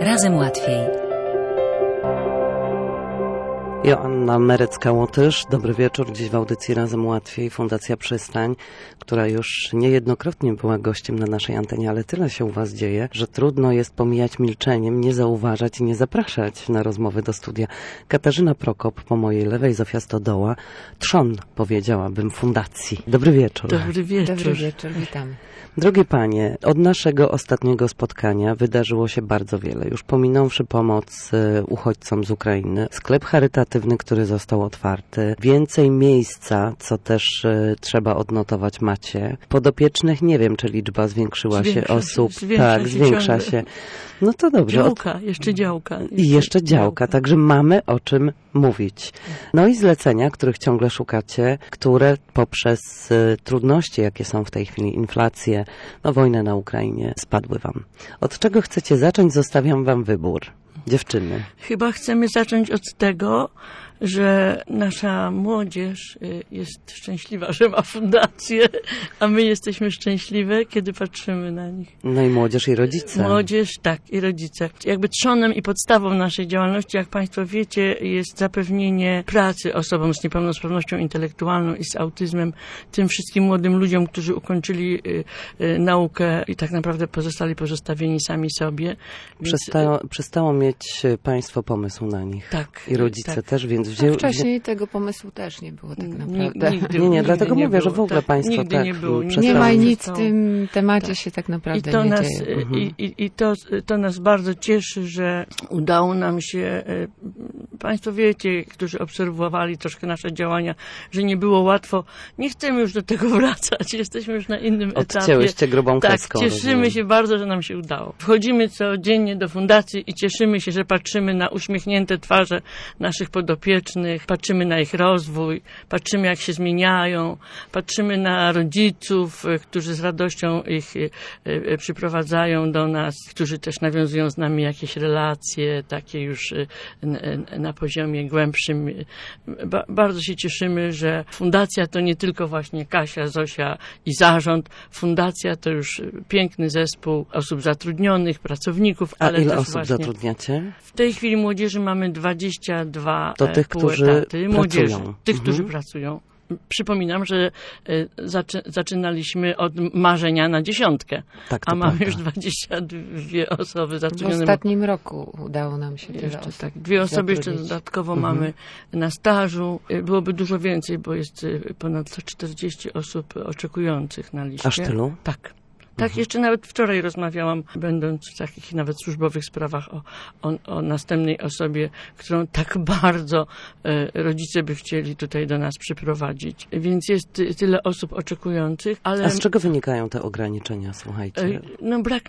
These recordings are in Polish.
Razem łatwiej. Joanna Merecka-Łotysz, dobry wieczór. Dziś w audycji Razem Łatwiej Fundacja Przystań, która już niejednokrotnie była gościem na naszej antenie, ale tyle się u Was dzieje, że trudno jest pomijać milczeniem, nie zauważać i nie zapraszać na rozmowy do studia. Katarzyna Prokop po mojej lewej, Zofia Stodoła, trzon, powiedziałabym, fundacji. Dobry wieczór. Dobry wieczór. Dobry wieczór, witamy. Drogie panie, od naszego ostatniego spotkania wydarzyło się bardzo wiele. Już pominąwszy pomoc uchodźcom z Ukrainy, sklep charytatywny, który został otwarty, więcej miejsca, co też trzeba odnotować macie. Podopiecznych nie wiem, czy liczba zwiększyła się osób. Zwiększa się. No to dobrze. Działka, jeszcze działka. I jeszcze działka, także mamy o czym mówić. No i zlecenia, których ciągle szukacie, które poprzez trudności, jakie są w tej chwili, inflację, wojnę na Ukrainie, spadły wam. Od czego chcecie zacząć? Zostawiam wam wybór. Dziewczyny. Chyba chcemy zacząć od tego, że nasza młodzież jest szczęśliwa, że ma fundację, a my jesteśmy szczęśliwe, kiedy patrzymy na nich. No i młodzież i rodzice. Młodzież, tak, i rodzice. Jakby trzonem i podstawą naszej działalności, jak Państwo wiecie, jest zapewnienie pracy osobom z niepełnosprawnością intelektualną i z autyzmem, tym wszystkim młodym ludziom, którzy ukończyli naukę i tak naprawdę pozostali pozostawieni sami sobie. Przestało mieć Państwo pomysł na nich. Tak. I rodzice też, więc wcześniej tego pomysłu też nie było tak naprawdę. Nie, dlatego mówię, że w ogóle tak, Państwo tak nie było. Nie ma nic w tym temacie się tak naprawdę nie dzieje. I to nas bardzo cieszy, że udało nam się, Państwo wiecie, którzy obserwowali troszkę nasze działania, że nie było łatwo. Nie chcemy już do tego wracać, jesteśmy już na innym etapie. Odcięłyście grubą kreską. Tak, cieszymy się bardzo, że nam się udało. Wchodzimy codziennie do fundacji i cieszymy się, że patrzymy na uśmiechnięte twarze naszych podopiecznych, patrzymy na ich rozwój, patrzymy jak się zmieniają, patrzymy na rodziców, którzy z radością ich przyprowadzają do nas, którzy też nawiązują z nami jakieś relacje, takie już na poziomie głębszym. Bardzo się cieszymy, że fundacja to nie tylko właśnie Kasia, Zosia i zarząd. Fundacja to już piękny zespół osób zatrudnionych, pracowników, ale ile też osób właśnie zatrudniacie? W tej chwili młodzieży mamy 22 to tych, którzy młodzieży, pracują. Tych, którzy pracują. Przypominam, że zaczynaliśmy od marzenia na 10, a mamy już 22 osoby zatrudnione. W ostatnim roku udało nam się tyle osób. Tak, 2 osoby jeszcze dodatkowo mamy na stażu. Byłoby dużo więcej, bo jest ponad 140 osób oczekujących na liście. Aż tylu? Tak. Tak, jeszcze nawet wczoraj rozmawiałam, będąc w takich nawet służbowych sprawach o następnej osobie, którą tak bardzo rodzice by chcieli tutaj do nas przyprowadzić. Więc jest tyle osób oczekujących, ale... A z czego wynikają te ograniczenia, słuchajcie? No brak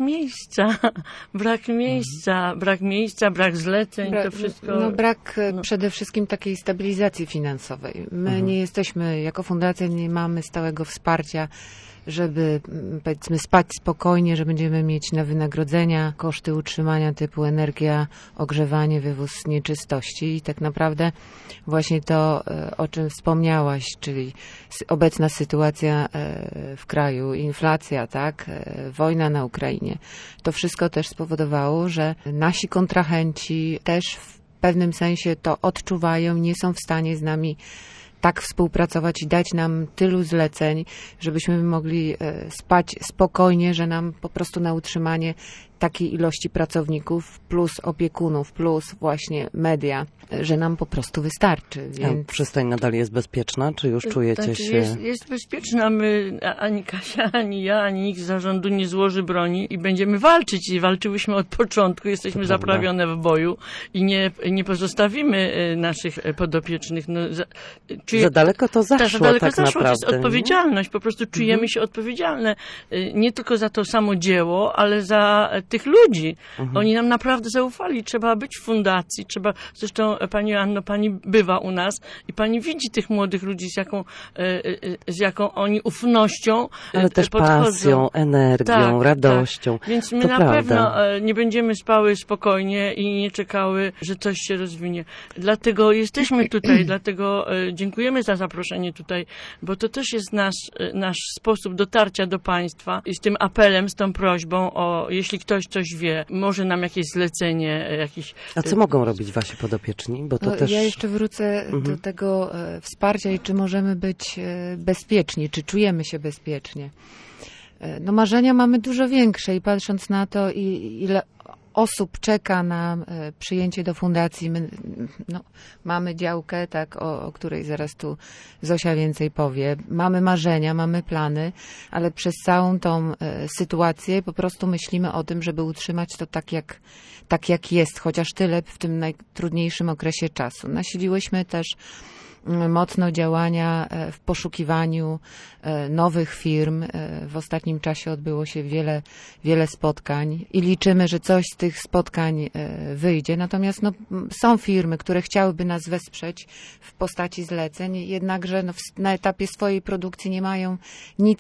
miejsca, brak zleceń, to wszystko... Brak przede wszystkim takiej stabilizacji finansowej. My nie jesteśmy, jako fundacja nie mamy stałego wsparcia, żeby, powiedzmy, spać spokojnie, że będziemy mieć na wynagrodzenia, koszty utrzymania typu energia, ogrzewanie, wywóz nieczystości i tak naprawdę właśnie to, o czym wspomniałaś, czyli obecna sytuacja w kraju, inflacja, tak, wojna na Ukrainie, to wszystko też spowodowało, że nasi kontrahenci też w pewnym sensie to odczuwają, nie są w stanie z nami tak współpracować i dać nam tylu zleceń, żebyśmy mogli spać spokojnie, że nam po prostu na utrzymanie takiej ilości pracowników plus opiekunów, plus właśnie media, że nam po prostu wystarczy. Więc... A przystań nadal jest bezpieczna? Czy już czujecie się... Jest bezpieczna. My, ani Kasia, ani ja, ani nikt z zarządu nie złoży broni i będziemy walczyć. I walczyłyśmy od początku. Jesteśmy zaprawione w boju i nie pozostawimy naszych podopiecznych. Za daleko to zaszło, za daleko tak zaszło. naprawdę. To jest odpowiedzialność. Po prostu czujemy się odpowiedzialne. Nie tylko za to samo dzieło, ale za tych ludzi. Oni nam naprawdę zaufali. Trzeba być w fundacji. Zresztą Pani Anno, Pani bywa u nas i Pani widzi tych młodych ludzi, z jaką oni ufnością ale też podchodzą. pasją, energią, radością. Tak. Więc my to na prawda. pewno nie będziemy spały spokojnie i nie czekały, że coś się rozwinie. Dlatego jesteśmy tutaj, dlatego dziękujemy za zaproszenie tutaj, bo to też jest nasz sposób dotarcia do Państwa i z tym apelem, z tą prośbą o, jeśli ktoś ktoś coś wie, może nam jakieś zlecenie, jakiś... A co mogą robić wasi podopieczni? Bo to też... Ja jeszcze wrócę do tego wsparcia i czy możemy być bezpieczni, czy czujemy się bezpiecznie. No marzenia mamy dużo większe i patrząc na to, ile osób czeka na przyjęcie do fundacji, my mamy działkę, tak, o której zaraz tu Zosia więcej powie. Mamy marzenia, mamy plany, ale przez całą tą sytuację po prostu myślimy o tym, żeby utrzymać to tak jak jest, chociaż tyle w tym najtrudniejszym okresie czasu. Nasiliłyśmy też mocno działania w poszukiwaniu nowych firm. W ostatnim czasie odbyło się wiele spotkań i liczymy, że coś z tych spotkań wyjdzie. Natomiast są firmy, które chciałyby nas wesprzeć w postaci zleceń, jednakże na etapie swojej produkcji nie mają nic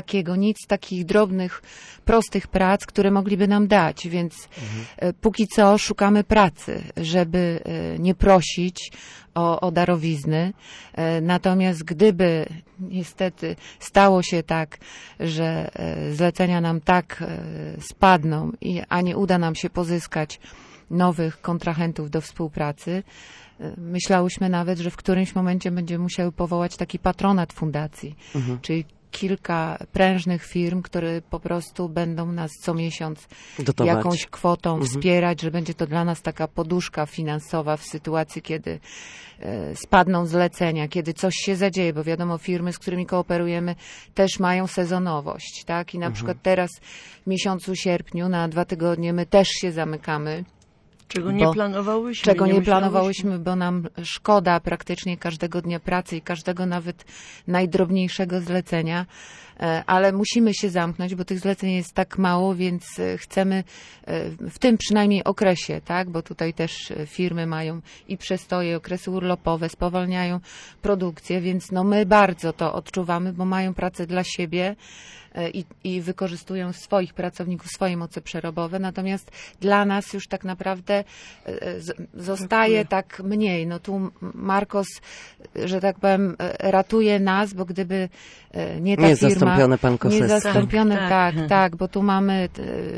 takich drobnych, prostych prac, które mogliby nam dać, więc póki co szukamy pracy, żeby nie prosić o darowizny. Natomiast gdyby niestety stało się tak, że zlecenia nam tak spadną, a nie uda nam się pozyskać nowych kontrahentów do współpracy, myślałyśmy nawet, że w którymś momencie będziemy musiały powołać taki patronat fundacji, czyli kilka prężnych firm, które po prostu będą nas co miesiąc dotować, jakąś kwotą wspierać, że będzie to dla nas taka poduszka finansowa w sytuacji, kiedy spadną zlecenia, kiedy coś się zadzieje, bo wiadomo, firmy, z którymi kooperujemy, też mają sezonowość, tak? I na przykład teraz w miesiącu sierpniu na 2 tygodnie my też się zamykamy. Czego nie planowałyśmy, bo nam szkoda praktycznie każdego dnia pracy i każdego nawet najdrobniejszego zlecenia, ale musimy się zamknąć, bo tych zleceń jest tak mało, więc chcemy w tym przynajmniej okresie, tak, bo tutaj też firmy mają i przestoje, okresy urlopowe, spowalniają produkcję, więc my bardzo to odczuwamy, bo mają pracę dla siebie, i wykorzystują swoich pracowników, swoje moce przerobowe, natomiast dla nas już tak naprawdę zostaje tak mniej. Tu Marcos, że tak powiem, ratuje nas, bo gdyby nie ta firma... Niezastąpiony pan Kosecki. Niezastąpiony, tak, bo tu mamy,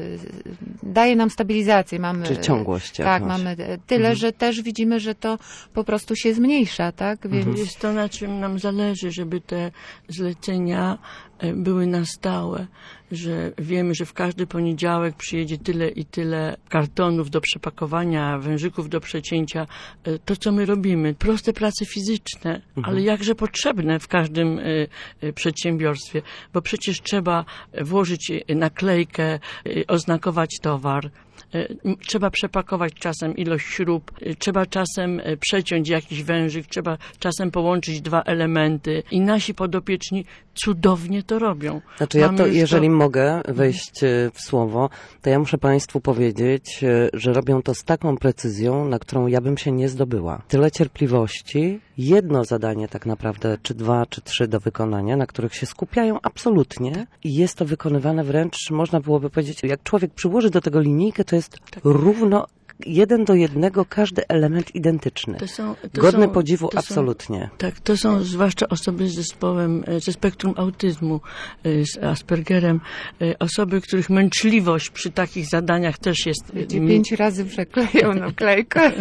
daje nam stabilizację. Czyli ciągłość. Tak, mamy tyle, że też widzimy, że to po prostu się zmniejsza, tak? Więc jest to, na czym nam zależy, żeby te zlecenia były na stałe, że wiemy, że w każdy poniedziałek przyjedzie tyle i tyle kartonów do przepakowania, wężyków do przecięcia. To, co my robimy, proste prace fizyczne, ale jakże potrzebne w każdym przedsiębiorstwie, bo przecież trzeba włożyć naklejkę, oznakować towar, trzeba przepakować czasem ilość śrub, trzeba czasem przeciąć jakiś wężyk, trzeba czasem połączyć 2 elementy i nasi podopieczni cudownie to robią. Znaczy jeżeli mogę wejść w słowo, to ja muszę Państwu powiedzieć, że robią to z taką precyzją, na którą ja bym się nie zdobyła. Tyle cierpliwości, jedno zadanie tak naprawdę, czy 2, czy 3 do wykonania, na których się skupiają absolutnie i jest to wykonywane wręcz, można byłoby powiedzieć, jak człowiek przyłoży do tego linijkę, to jest równo 1 do 1 każdy element identyczny. Godny podziwu absolutnie. Tak, to są zwłaszcza osoby z zespołem, ze spektrum autyzmu, z Aspergerem, osoby, których męczliwość przy takich zadaniach też jest... 5 razy przekleją naklejkę.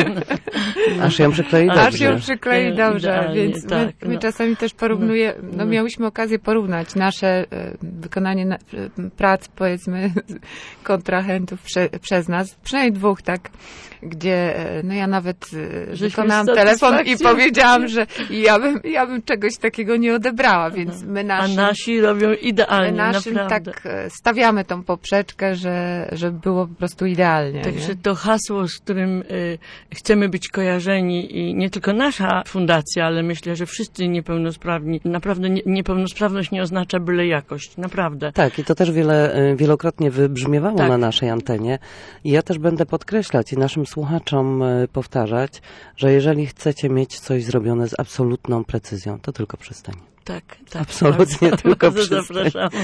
Aż ją przyklei dobrze. Aż ją przyklei dobrze, więc my czasami też porównujemy, miałyśmy okazję porównać nasze wykonanie prac, powiedzmy, kontrahentów przez nas, przynajmniej 2, tak, gdzie ja nawet wykonałam telefon i powiedziałam, że ja bym czegoś takiego nie odebrała, więc my naszym... A nasi robią idealnie, naszym naprawdę. Tak stawiamy tą poprzeczkę, żeby było po prostu idealnie. Także to hasło, z którym chcemy być kojarzeni i nie tylko nasza fundacja, ale myślę, że wszyscy niepełnosprawni, naprawdę niepełnosprawność nie oznacza byle jakość, naprawdę. Tak, i to też wielokrotnie wybrzmiewało na naszej antenie i ja też będę podkreślać i naszym słuchaczom powtarzać, że jeżeli chcecie mieć coś zrobione z absolutną precyzją, to tylko przystań. Tak. Absolutnie tylko przystań. Zapraszamy.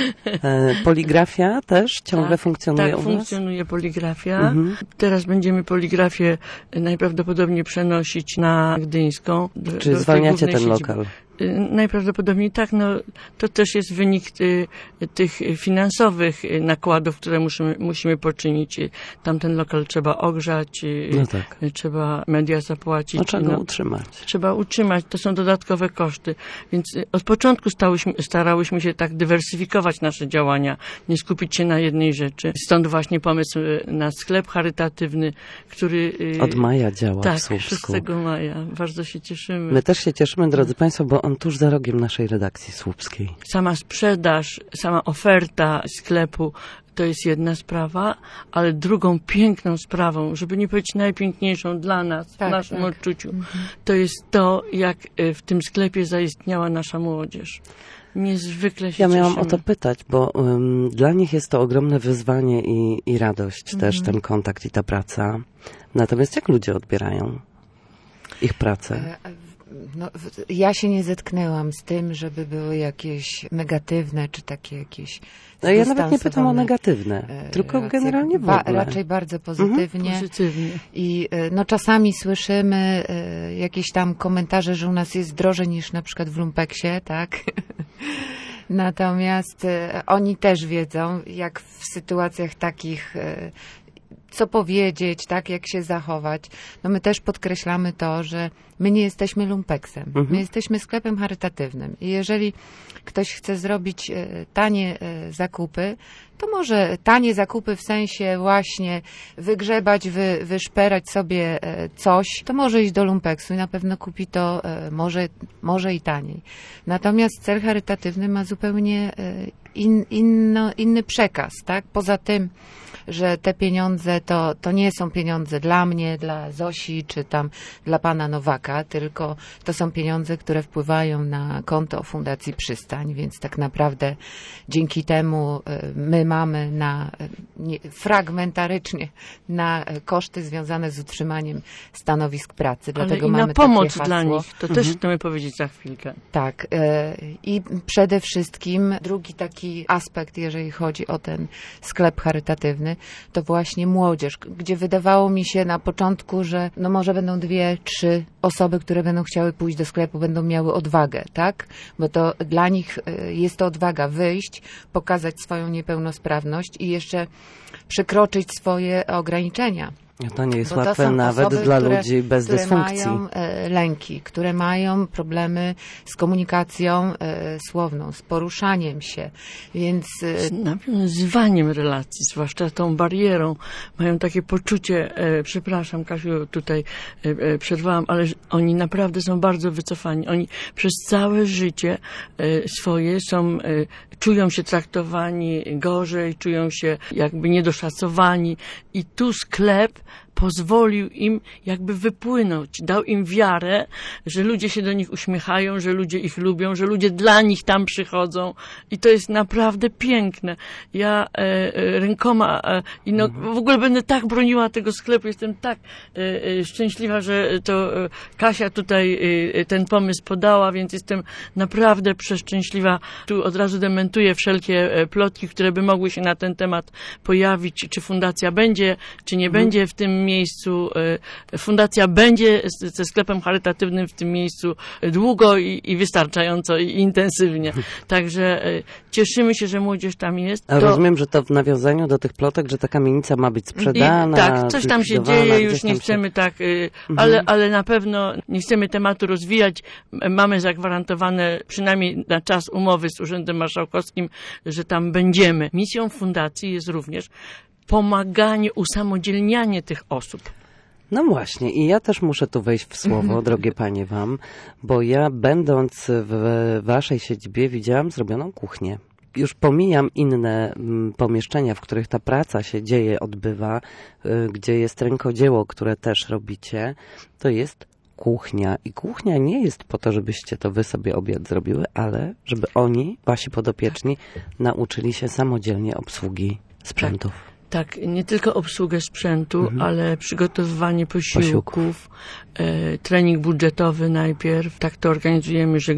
Poligrafia też ciągle funkcjonuje u was? Tak, funkcjonuje poligrafia. Teraz będziemy poligrafię najprawdopodobniej przenosić na Gdyńską. Czy zwalniacie ten lokal? Najprawdopodobniej tak, to też jest wynik tych finansowych nakładów, które musimy poczynić. Tamten lokal trzeba ogrzać, trzeba media zapłacić. Trzeba go utrzymać. Trzeba utrzymać, to są dodatkowe koszty. Więc od początku starałyśmy się tak dywersyfikować nasze działania, nie skupić się na jednej rzeczy. Stąd właśnie pomysł na sklep charytatywny, który... Od maja działa w Słupsku. 6 maja. Bardzo się cieszymy. My też się cieszymy, drodzy Państwo, bo on tuż za rogiem naszej redakcji słupskiej. Sama sprzedaż, sama oferta sklepu to jest jedna sprawa, ale drugą piękną sprawą, żeby nie powiedzieć najpiękniejszą dla nas, w naszym odczuciu, to jest to, jak w tym sklepie zaistniała nasza młodzież. Niezwykle się cieszymy. Miałam o to pytać, bo dla nich jest to ogromne wyzwanie i radość też, ten kontakt i ta praca. Natomiast jak ludzie odbierają ich pracę? Ja się nie zetknęłam z tym, żeby były jakieś negatywne, czy takie jakieś ja nawet nie pytam o negatywne, tylko generalnie w ogóle. Raczej bardzo pozytywnie. Pozytywnie. I czasami słyszymy jakieś tam komentarze, że u nas jest drożej niż na przykład w lumpeksie, tak? Natomiast oni też wiedzą, jak w sytuacjach takich co powiedzieć, tak, jak się zachować. My też podkreślamy to, że my nie jesteśmy lumpeksem. My jesteśmy sklepem charytatywnym. I jeżeli ktoś chce zrobić tanie zakupy, to może tanie zakupy w sensie właśnie wygrzebać, wyszperać sobie coś, to może iść do lumpeksu i na pewno kupi to może i taniej. Natomiast cel charytatywny ma zupełnie inny przekaz, tak? Poza tym, że te pieniądze to nie są pieniądze dla mnie, dla Zosi, czy tam dla pana Nowaka, tylko to są pieniądze, które wpływają na konto Fundacji Przystań, więc tak naprawdę dzięki temu my mamy fragmentarycznie na koszty związane z utrzymaniem stanowisk pracy. Dlatego ale i mamy na pomoc takie hasło. dla nich. To też chcemy powiedzieć za chwilkę. Tak. I przede wszystkim drugi taki aspekt, jeżeli chodzi o ten sklep charytatywny, to właśnie młodzież, gdzie wydawało mi się na początku, że może będą 2-3 osoby, które będą chciały pójść do sklepu, będą miały odwagę, tak? Bo to dla nich jest to odwaga wyjść, pokazać swoją niepełnosprawność i jeszcze przekroczyć swoje ograniczenia. To nie jest łatwe nawet dla ludzi bez dysfunkcji. Które mają lęki, które mają problemy z komunikacją słowną, z poruszaniem się, więc... Z nawiązywaniem relacji, zwłaszcza tą barierą. Mają takie poczucie, przepraszam Kasiu, tutaj przerwałam, ale oni naprawdę są bardzo wycofani. Oni przez całe życie swoje czują się traktowani gorzej, czują się jakby niedoszacowani i tu sklep pozwolił im jakby wypłynąć, dał im wiarę, że ludzie się do nich uśmiechają, że ludzie ich lubią, że ludzie dla nich tam przychodzą i to jest naprawdę piękne. Ja rękoma w ogóle będę tak broniła tego sklepu, jestem tak szczęśliwa, że to Kasia tutaj ten pomysł podała, więc jestem naprawdę przeszczęśliwa. Tu od razu dementuję wszelkie plotki, które by mogły się na ten temat pojawić, czy fundacja będzie, czy nie będzie w tym miejscu. Fundacja będzie ze sklepem charytatywnym w tym miejscu długo i wystarczająco i intensywnie. Także cieszymy się, że młodzież tam jest. Rozumiem, że to w nawiązaniu do tych plotek, że ta kamienica ma być sprzedana. Tak, coś tam się dzieje, już nie chcemy tak, ale na pewno nie chcemy tematu rozwijać. Mamy zagwarantowane przynajmniej na czas umowy z Urzędem Marszałkowskim, że tam będziemy. Misją fundacji jest również pomaganie, usamodzielnianie tych osób. No właśnie, i ja też muszę tu wejść w słowo, drogie panie wam, bo ja będąc w waszej siedzibie widziałam zrobioną kuchnię. Już pomijam inne pomieszczenia, w których ta praca się dzieje, odbywa, gdzie jest rękodzieło, które też robicie, to jest kuchnia. I kuchnia nie jest po to, żebyście to wy sobie obiad zrobiły, ale żeby oni, wasi podopieczni, nauczyli się samodzielnie obsługi sprzętów. Tak, nie tylko obsługę sprzętu, ale przygotowywanie posiłków, trening budżetowy najpierw. Tak to organizujemy, że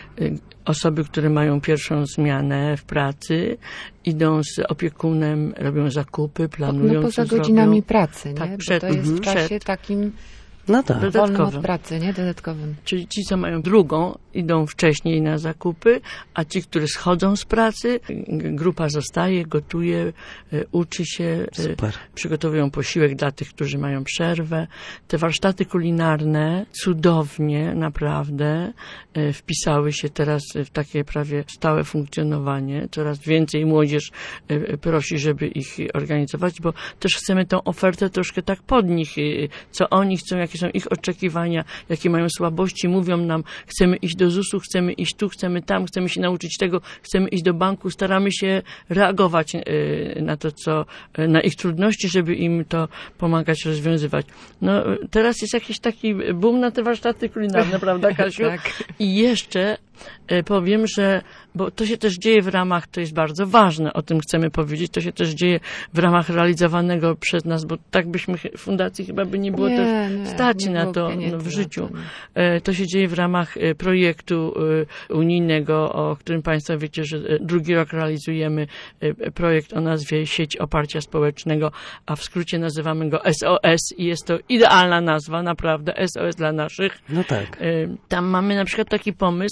osoby, które mają pierwszą zmianę w pracy, idą z opiekunem, robią zakupy, planują, poza godzinami pracy, nie? Tak, to jest w czasie takim No tak. Wolnym dodatkowym. od pracy, nie? Dodatkowym. Czyli ci, co mają drugą, idą wcześniej na zakupy, a ci, którzy schodzą z pracy, grupa zostaje, gotuje, uczy się, Super. przygotowują posiłek dla tych, którzy mają przerwę. Te warsztaty kulinarne cudownie, naprawdę, wpisały się teraz w takie prawie stałe funkcjonowanie. Coraz więcej młodzież prosi, żeby ich organizować, bo też chcemy tą ofertę troszkę tak pod nich, co oni chcą, jakie są ich oczekiwania, jakie mają słabości, mówią nam, chcemy iść do ZUS-u, chcemy iść tu, chcemy tam, chcemy się nauczyć tego, chcemy iść do banku, staramy się reagować na to, na ich trudności, żeby im to pomagać rozwiązywać. No, teraz jest jakiś taki boom na te warsztaty kulinarne, prawda, Kasiu? Tak. I jeszcze powiem, że, bo to się też dzieje w ramach, to jest bardzo ważne, o tym chcemy powiedzieć, to się też dzieje w ramach realizowanego przez nas, bo tak byśmy fundacji chyba by nie było też stać nie na było to pieniędzy w na życiu. to, nie. To się dzieje w ramach projektu unijnego, o którym Państwo wiecie, że drugi rok realizujemy projekt o nazwie Sieć Oparcia Społecznego, a w skrócie nazywamy go SOS i jest to idealna nazwa, naprawdę, SOS dla naszych. No tak. Tam mamy na przykład taki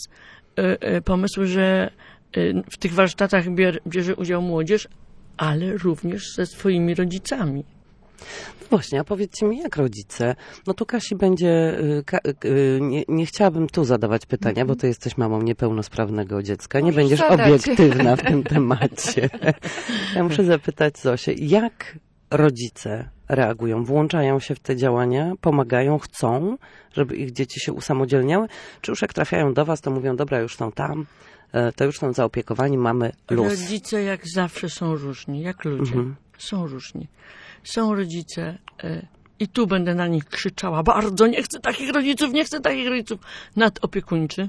pomysł, że w tych warsztatach bierze udział młodzież, ale również ze swoimi rodzicami. Właśnie, a powiedzcie mi, jak rodzice, no tu Kasi będzie, nie chciałabym tu zadawać pytania, bo ty jesteś mamą niepełnosprawnego dziecka, nie będziesz obiektywna w tym temacie. Ja muszę zapytać Zosię, jak rodzice reagują, włączają się w te działania, pomagają, chcą, żeby ich dzieci się usamodzielniały, czy już jak trafiają do was, to mówią, dobra, już są tam, to już są zaopiekowani, mamy luz. Rodzice jak zawsze są różni, jak ludzie. Są różni. Są rodzice i tu będę na nich krzyczała bardzo, nie chcę takich rodziców, nadopiekuńczy.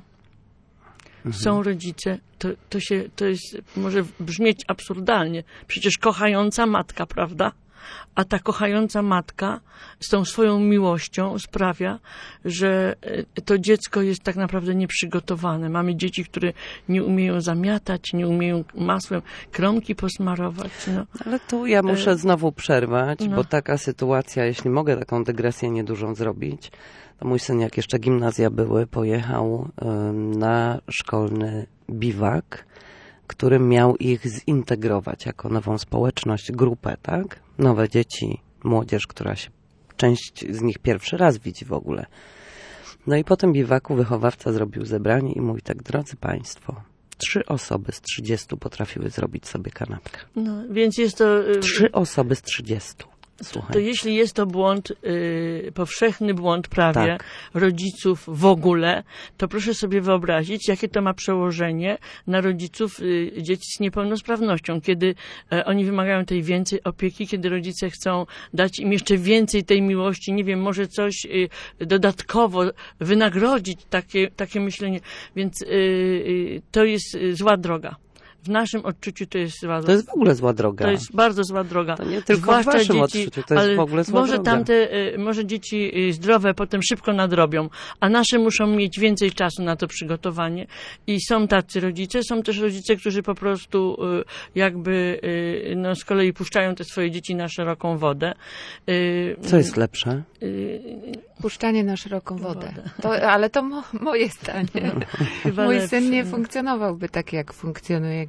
Są rodzice, to jest, może brzmieć absurdalnie, przecież kochająca matka, prawda? A ta kochająca matka z tą swoją miłością sprawia, że to dziecko jest tak naprawdę nieprzygotowane. Mamy dzieci, które nie umieją zamiatać, nie umieją masłem kromki posmarować. No. Ale tu ja muszę znowu przerwać, bo taka sytuacja, jeśli mogę taką dygresję niedużą zrobić, to mój syn, jak jeszcze gimnazja były, pojechał na szkolny biwak, który miał ich zintegrować jako nową społeczność, grupę, tak? Nowe dzieci, młodzież, która się, część z nich pierwszy raz widzi w ogóle. No i po tym biwaku wychowawca zrobił zebranie i mówi tak, drodzy Państwo, 3 osoby z 30 potrafiły zrobić sobie kanapkę. No, więc jest to... 3 osoby z 30. Słuchaj. To jeśli jest to błąd, powszechny błąd prawie Tak. rodziców w ogóle, to proszę sobie wyobrazić, jakie to ma przełożenie na rodziców dzieci z niepełnosprawnością, kiedy oni wymagają tej więcej opieki, kiedy rodzice chcą dać im jeszcze więcej tej miłości, nie wiem, może coś dodatkowo wynagrodzić, takie myślenie. Więc to jest zła droga. W naszym odczuciu to jest zła droga. To jest w ogóle zła droga. To jest bardzo zła droga. To nie tylko zwłaszcza w waszym dzieci, odczuciu, to jest w ogóle zła może droga. może dzieci zdrowe potem szybko nadrobią, a nasze muszą mieć więcej czasu na to przygotowanie. I są tacy rodzice, są też rodzice, którzy po prostu jakby z kolei puszczają te swoje dzieci na szeroką wodę. Co jest lepsze? Puszczanie na szeroką wodę. Ale to moje zdanie. Chyba Mój lepsze. syn nie funkcjonowałby tak, jak funkcjonuje,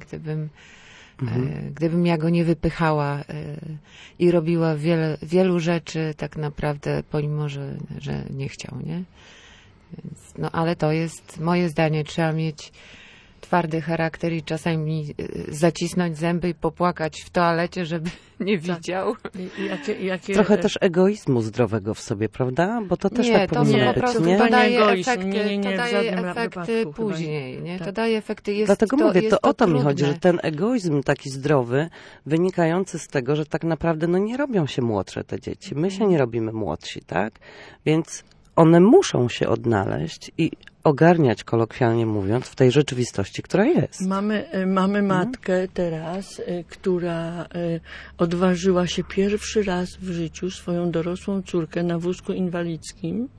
gdybym ja go nie wypychała i robiła wielu rzeczy tak naprawdę, pomimo, że nie chciał, nie? Więc, no ale to jest moje zdanie. Trzeba mieć twardy charakter i czasami zacisnąć zęby i popłakać w toalecie, żeby nie widział. Jakie Trochę też egoizmu zdrowego w sobie, prawda? Bo to też nie, tak to powinno nie, być, po prostu nie? to daje Egoizm. efekty, Nie, to w daje żadnym efekty wypadku chyba później, nie? Tak. To daje efekty. Dlatego mówię, jest to o to mi trudne. chodzi, że ten egoizm taki zdrowy, wynikający z tego, że tak naprawdę nie robią się młodsze te dzieci. My się nie robimy młodsi, tak? Więc one muszą się odnaleźć i ogarniać, kolokwialnie mówiąc, w tej rzeczywistości, która jest. Mamy matkę teraz, która odważyła się pierwszy raz w życiu swoją dorosłą córkę na wózku inwalidzkim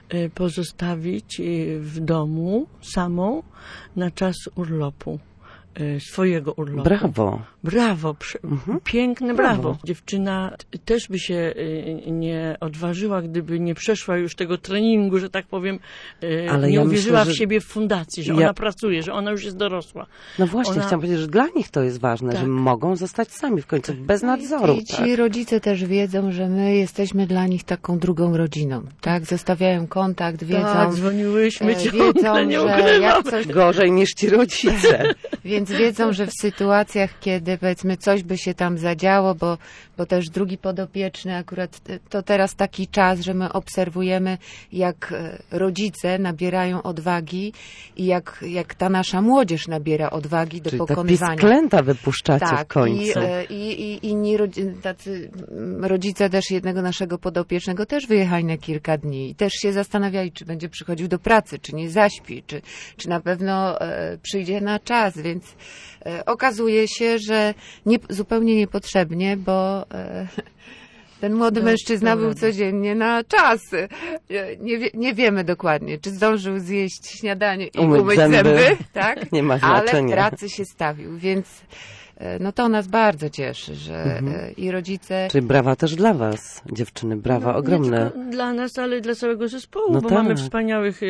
pozostawić w domu samą na czas urlopu. swojego urlopu. Brawo. Brawo, piękne Brawo. brawo. Dziewczyna też by się nie odważyła, gdyby nie przeszła już tego treningu, że tak powiem, Ale nie ja uwierzyła myślę, w siebie w fundacji, że ona pracuje, że ona już jest dorosła. No właśnie, Ona... chciałam powiedzieć, że dla nich to jest ważne, że mogą zostać sami w końcu, bez nadzoru. I ci rodzice też wiedzą, że my jesteśmy dla nich taką drugą rodziną, tak? Zostawiają kontakt, wiedzą... Tak, dzwoniłyśmy wiedzą, nie że ukrywam. jak coś... Gorzej niż ci rodzice. Więc wiedzą, że w sytuacjach, kiedy powiedzmy coś by się tam zadziało, bo też drugi podopieczny akurat to teraz taki czas, że my obserwujemy, jak rodzice nabierają odwagi i jak ta nasza młodzież nabiera odwagi do Czyli pokonywania. ta pisklęta wypuszczacie Tak, w końcu. i inni tacy rodzice też jednego naszego podopiecznego też wyjechali na kilka dni i też się zastanawiali, czy będzie przychodził do pracy, czy nie zaśpi, czy na pewno przyjdzie na czas, więc okazuje się, że zupełnie niepotrzebnie, bo ten młody mężczyzna był codziennie na czas. Nie wiemy dokładnie, czy zdążył zjeść śniadanie i umyć zęby, tak? Nie ma znaczenia. Ale w pracy się stawił, więc no to nas bardzo cieszy, że i rodzice... Czyli brawa też dla was, dziewczyny, brawa ogromne. Nie tylko dla nas, ale dla całego zespołu, No bo tak. mamy wspaniałych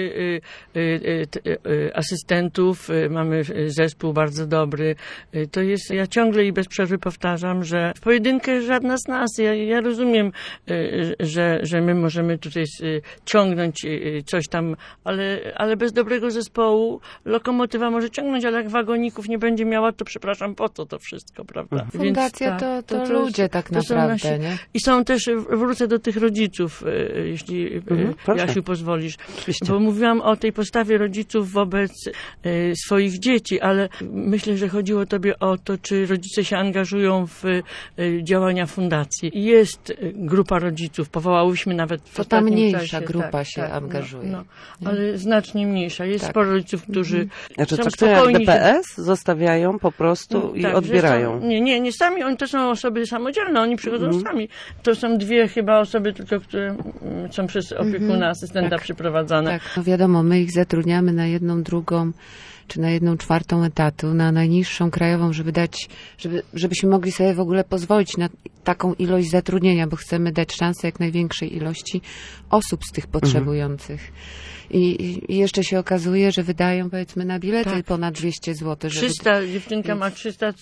asystentów, mamy zespół bardzo dobry. To jest, ja ciągle i bez przerwy powtarzam, że w pojedynkę żadna z nas, ja rozumiem, że my możemy tutaj ciągnąć coś tam, ale bez dobrego zespołu lokomotywa może ciągnąć, ale jak wagoników nie będzie miała, to przepraszam, po co to wszystko, prawda? Fundacja Więc, to ludzie tak naprawdę, nie? I są też, wrócę do tych rodziców, jeśli Jasiu pozwolisz, Oczywiście. bo mówiłam o tej postawie rodziców wobec swoich dzieci, ale myślę, że chodziło tobie o to, czy rodzice się angażują w działania fundacji. Jest grupa rodziców, powołałyśmy nawet w To ta ostatnim mniejsza czasie, grupa się angażuje. ale znacznie mniejsza. Jest sporo rodziców, którzy Znaczy, są co kto jak spokojni, DPS zostawiają po prostu i tak, odbierają. Nie sami, oni to są osoby samodzielne, oni przychodzą sami. To są dwie chyba osoby tylko, które są przez opiekuna, asystenta przyprowadzane. Tak, no wiadomo, my ich zatrudniamy na 1/2 czy na 1/4 etatu, na najniższą krajową, żebyśmy mogli sobie w ogóle pozwolić na taką ilość zatrudnienia, bo chcemy dać szansę jak największej ilości osób z tych potrzebujących. I jeszcze się okazuje, że wydają powiedzmy na bilety ponad 200 zł. 300, dziewczynka ma 300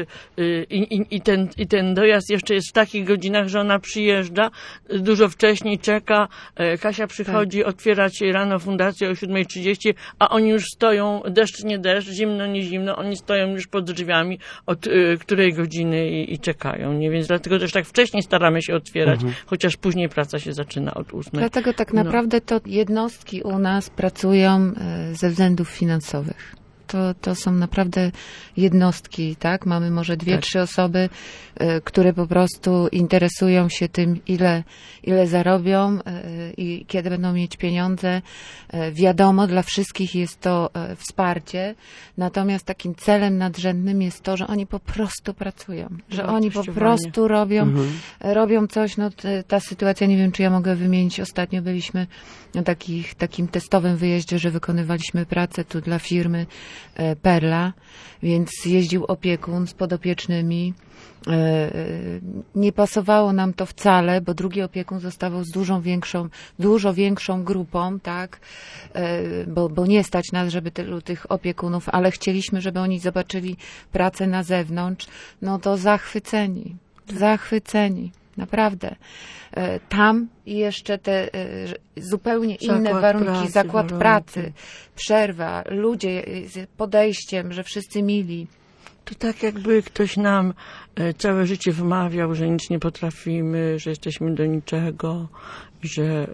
i ten dojazd jeszcze jest w takich godzinach, że ona przyjeżdża dużo wcześniej, czeka, Kasia przychodzi otwierać rano fundację o 7:30, a oni już stoją, deszcz nie deszcz, zimno nie zimno, oni stoją już pod drzwiami od której godziny i czekają, nie? Więc dlatego też tak wcześniej staramy się otwierać, chociaż później praca się zaczyna od 8. Dlatego tak naprawdę to jednostki u nas pracują ze względów finansowych. To są naprawdę jednostki, tak? Mamy może 2-3 osoby, które po prostu interesują się tym, ile zarobią i kiedy będą mieć pieniądze. Wiadomo, dla wszystkich jest to wsparcie, natomiast takim celem nadrzędnym jest to, że oni po prostu pracują, że oni po prostu robią coś. No, ta sytuacja, nie wiem, czy ja mogę wymienić, ostatnio byliśmy na takim testowym wyjeździe, że wykonywaliśmy pracę tu dla firmy Perla, więc jeździł opiekun z podopiecznymi. Nie pasowało nam to wcale, bo drugi opiekun zostawał z dużo większą grupą, tak, bo nie stać nas, żeby tylu tych opiekunów, ale chcieliśmy, żeby oni zobaczyli pracę na zewnątrz, no to zachwyceni, naprawdę. Tam jeszcze te zupełnie inne warunki, zakład pracy, przerwa, ludzie z podejściem, że wszyscy mili. To tak jakby ktoś nam całe życie wmawiał, że nic nie potrafimy, że jesteśmy do niczego, że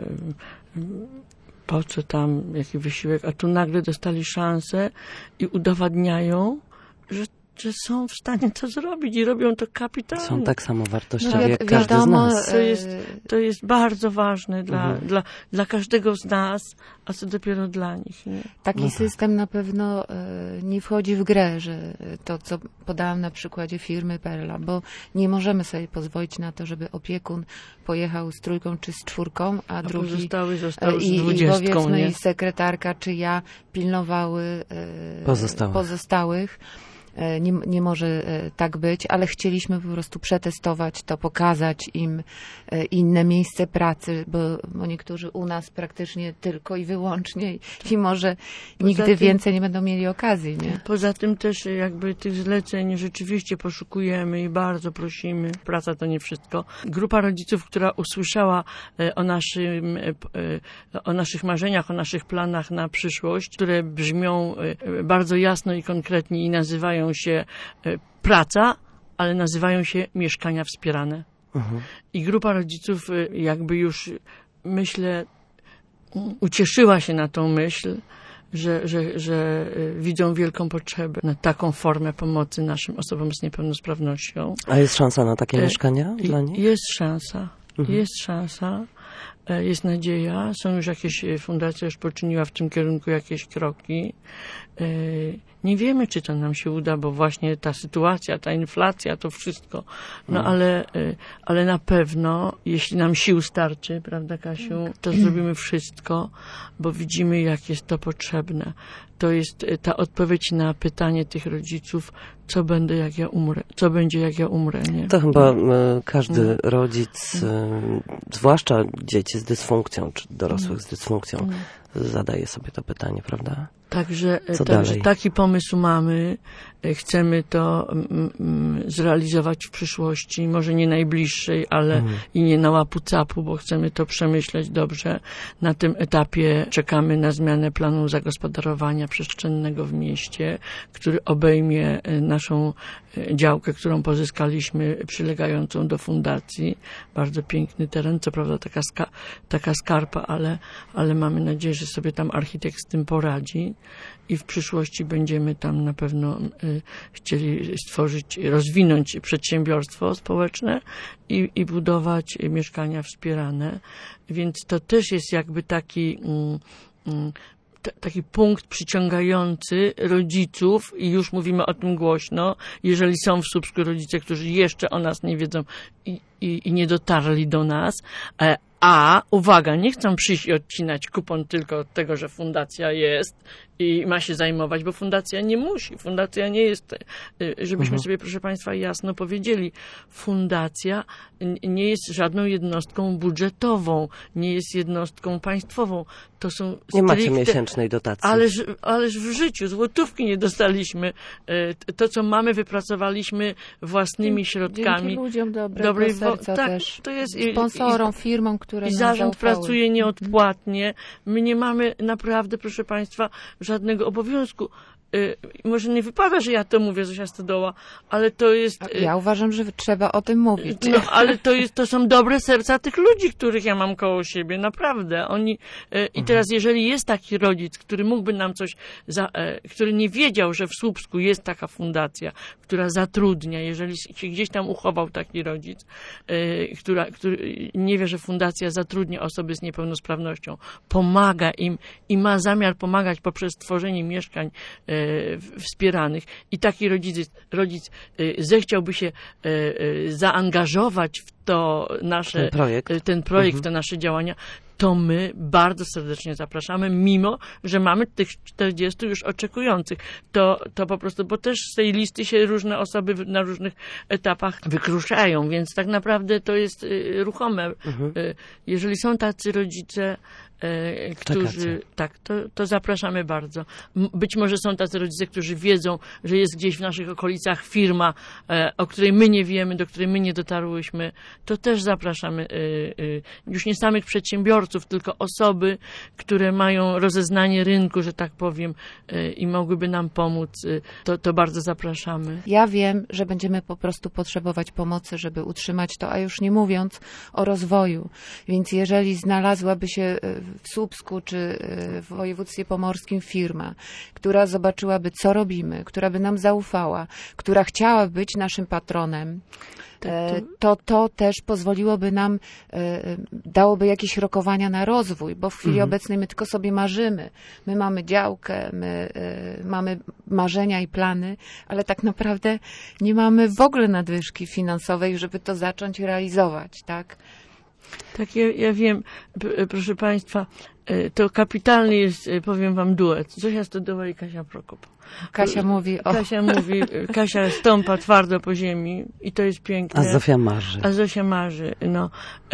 po co tam jaki wysiłek, a tu nagle dostali szansę i udowadniają, że są w stanie to zrobić i robią to kapitalnie. Są tak samo wartościowi jak każdy z nas. To jest bardzo ważne dla każdego z nas, a co dopiero dla nich. Nie? Taki system na pewno nie wchodzi w grę, że to, co podałam na przykładzie firmy Perla, bo nie możemy sobie pozwolić na to, żeby opiekun pojechał z 3 czy z 4, a drugi pozostały został z 20. I powiedzmy i sekretarka czy ja pilnowały pozostałych. nie może tak być, ale chcieliśmy po prostu przetestować to, pokazać im inne miejsce pracy, bo niektórzy u nas praktycznie tylko i wyłącznie i może nigdy więcej nie będą mieli okazji, nie? Poza tym też jakby tych zleceń rzeczywiście poszukujemy i bardzo prosimy. Praca to nie wszystko. Grupa rodziców, która usłyszała o naszych marzeniach, o naszych planach na przyszłość, które brzmią bardzo jasno i konkretnie i nazywają się praca, ale nazywają się mieszkania wspierane. I grupa rodziców jakby już, myślę, ucieszyła się na tą myśl, że widzą wielką potrzebę na taką formę pomocy naszym osobom z niepełnosprawnością. A jest szansa na takie mieszkania dla nich? Jest szansa. Jest szansa. Jest nadzieja. Są już jakieś, fundacja już poczyniła w tym kierunku jakieś kroki. Nie wiemy, czy to nam się uda, bo właśnie ta sytuacja, ta inflacja, to wszystko. No ale na pewno, jeśli nam sił starczy, prawda, Kasiu, to zrobimy wszystko, bo widzimy, jak jest to potrzebne. To jest ta odpowiedź na pytanie tych rodziców, co będzie, jak ja umrę, nie? To chyba każdy rodzic, zwłaszcza dzieci z dysfunkcją, czy dorosłych z dysfunkcją, zadaje sobie to pytanie, prawda? Także taki pomysł mamy. Chcemy to zrealizować w przyszłości, może nie najbliższej, ale i nie na łapu-capu, bo chcemy to przemyśleć dobrze. Na tym etapie czekamy na zmianę planu zagospodarowania przestrzennego w mieście, który obejmie naszą działkę, którą pozyskaliśmy przylegającą do fundacji. Bardzo piękny teren, co prawda taka skarpa, ale mamy nadzieję, że sobie tam architekt z tym poradzi. I w przyszłości będziemy tam na pewno chcieli rozwinąć przedsiębiorstwo społeczne i budować mieszkania wspierane. Więc to też jest jakby taki punkt przyciągający rodziców i już mówimy o tym głośno, jeżeli są w Słupsku rodzice, którzy jeszcze o nas nie wiedzą i nie dotarli do nas, a uwaga, nie chcą przyjść i odcinać kupon tylko od tego, że fundacja jest i ma się zajmować, bo fundacja nie musi. Fundacja nie jest, żebyśmy sobie, proszę Państwa, jasno powiedzieli, fundacja nie jest żadną jednostką budżetową, nie jest jednostką państwową. To są nie macie miesięcznej dotacji. Ależ w życiu złotówki nie dostaliśmy. To, co mamy, wypracowaliśmy własnymi środkami. Dzięki ludziom dobrej serca też. To jest sponsorom, firmom, które i zarząd pracuje nieodpłatnie. My nie mamy naprawdę, proszę Państwa, żadnego obowiązku. Może nie wypada, że ja to mówię, Zosia Stodoła, ale to jest... Ja uważam, że trzeba o tym mówić. No, ale to są dobre serca tych ludzi, których ja mam koło siebie, naprawdę. I teraz, jeżeli jest taki rodzic, który mógłby nam coś, który nie wiedział, że w Słupsku jest taka fundacja, która zatrudnia, jeżeli się gdzieś tam uchował taki rodzic, który nie wie, że fundacja zatrudnia osoby z niepełnosprawnością, pomaga im i ma zamiar pomagać poprzez tworzenie mieszkań wspieranych i taki rodzic zechciałby się zaangażować w to ten projekt, te nasze działania, to my bardzo serdecznie zapraszamy, mimo że mamy tych 40 już oczekujących. To po prostu, bo też z tej listy się różne osoby na różnych etapach wykruszają, więc tak naprawdę to jest ruchome. Jeżeli są tacy rodzice, którzy... Tak, to zapraszamy bardzo. Być może są tacy rodzice, którzy wiedzą, że jest gdzieś w naszych okolicach firma, o której my nie wiemy, do której my nie dotarłyśmy. To też zapraszamy już nie samych przedsiębiorców, tylko osoby, które mają rozeznanie rynku, że tak powiem, i mogłyby nam pomóc. To bardzo zapraszamy. Ja wiem, że będziemy po prostu potrzebować pomocy, żeby utrzymać to, a już nie mówiąc o rozwoju. Więc jeżeli znalazłaby się w Słupsku czy w województwie pomorskim firma, która zobaczyłaby, co robimy, która by nam zaufała, która chciała być naszym patronem, to też pozwoliłoby nam, dałoby jakieś rokowania na rozwój, bo w chwili obecnej my tylko sobie marzymy. My mamy działkę, my mamy marzenia i plany, ale tak naprawdę nie mamy w ogóle nadwyżki finansowej, żeby to zacząć realizować, tak? Tak, ja wiem, proszę Państwa, to kapitalny jest, powiem Wam, duet. Zosia Stodoła i Kasia Prokop. Kasia mówi, Kasia stąpa twardo po ziemi i to jest piękne. A Zofia marzy. A Zosia marzy, no.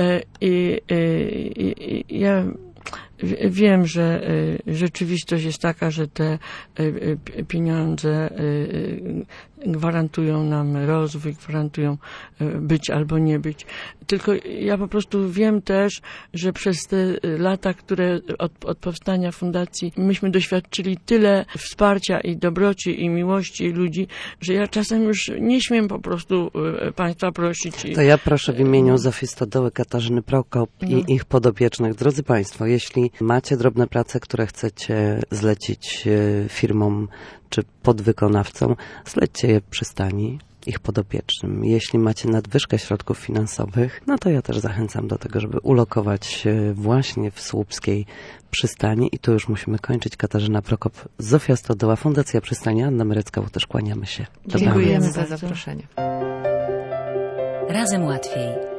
Ja wiem, że rzeczywistość jest taka, że te pieniądze gwarantują nam rozwój, gwarantują być albo nie być. Tylko ja po prostu wiem też, że przez te lata, które od powstania fundacji, myśmy doświadczyli tyle wsparcia i dobroci i miłości ludzi, że ja czasem już nie śmiem po prostu Państwa prosić. To ja proszę w imieniu Zofii Stodoły, Katarzyny Prokop i ich podopiecznych. Drodzy Państwo, jeśli macie drobne prace, które chcecie zlecić firmom czy podwykonawcom, zlećcie je przystani ich podopiecznym. Jeśli macie nadwyżkę środków finansowych, no to ja też zachęcam do tego, żeby ulokować się właśnie w Słupskiej przystani. I tu już musimy kończyć. Katarzyna Prokop, Zofia Stodoła, Fundacja Przystani, Anna Merecka-Łotysz, kłaniamy się. Dziękujemy za zaproszenie. Razem łatwiej.